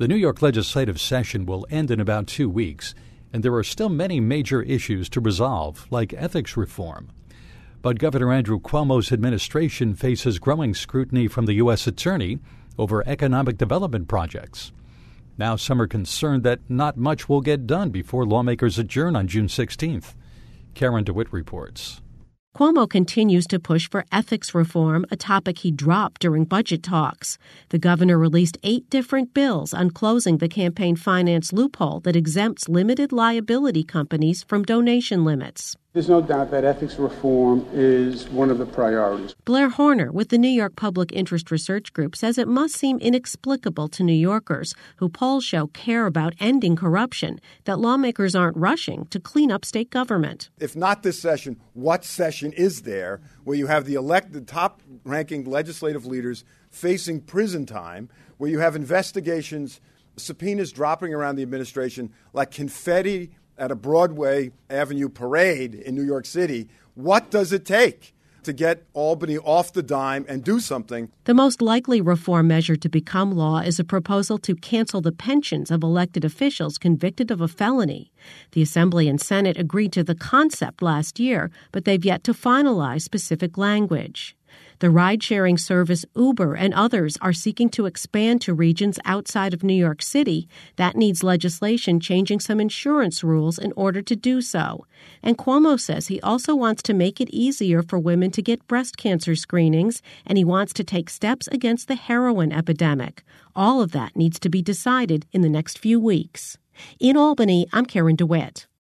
The New York legislative session will end in about 2 weeks, and there are still many major issues to resolve, like ethics reform. But Governor Andrew Cuomo's administration faces growing scrutiny from the U.S. Attorney over economic development projects. Now some are concerned that not much will get done before lawmakers adjourn on June 16th. Karen DeWitt reports. Cuomo continues to push for ethics reform, a topic he dropped during budget talks. The governor released 8 different bills on closing the campaign finance loophole that exempts limited liability companies from donation limits. There's no doubt that ethics reform is one of the priorities. Blair Horner with the New York Public Interest Research Group says it must seem inexplicable to New Yorkers, who polls show care about ending corruption, that lawmakers aren't rushing to clean up state government. If not this session, what session is there where you have the elected top-ranking legislative leaders facing prison time, where you have investigations, subpoenas dropping around the administration like confetti at a Broadway Avenue parade in New York City? What does it take to get Albany off the dime and do something? The most likely reform measure to become law is a proposal to cancel the pensions of elected officials convicted of a felony. The Assembly and Senate agreed to the concept last year, but they've yet to finalize specific language. The ride-sharing service Uber and others are seeking to expand to regions outside of New York City. That needs legislation changing some insurance rules in order to do so. And Cuomo says he also wants to make it easier for women to get breast cancer screenings, and he wants to take steps against the heroin epidemic. All of that needs to be decided in the next few weeks. In Albany, I'm Karen DeWitt.